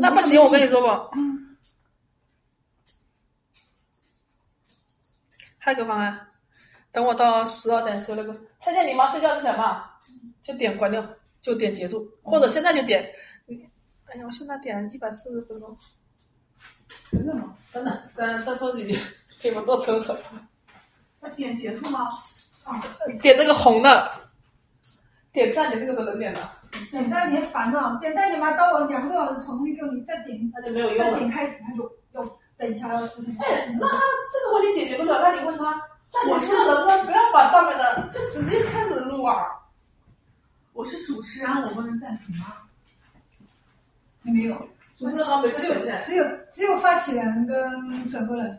那不行，我跟你说吧，还有个方案，等我到12点睡那个，蔡健你妈睡觉之前吧，就点关掉，就点结束，或者现在就点。哎呀，我现在点140分钟。 真的吗？ 真的，再说几句，可以吗？多扯扯。 要点结束吗？ 点那个红的，点赞，点这个是能点的。 点赞你烦了，点赞你妈到我2个多小时重新给你再点， 那就没有用了。 再点开始它就等一下要之前。 哎，那这个问题解决不了，那你问他，我是能不能不要把上面的就直接开始录啊？ 我是主持人，我不能暂停吗？没有， 主持人没选， 只有发起人跟审核人。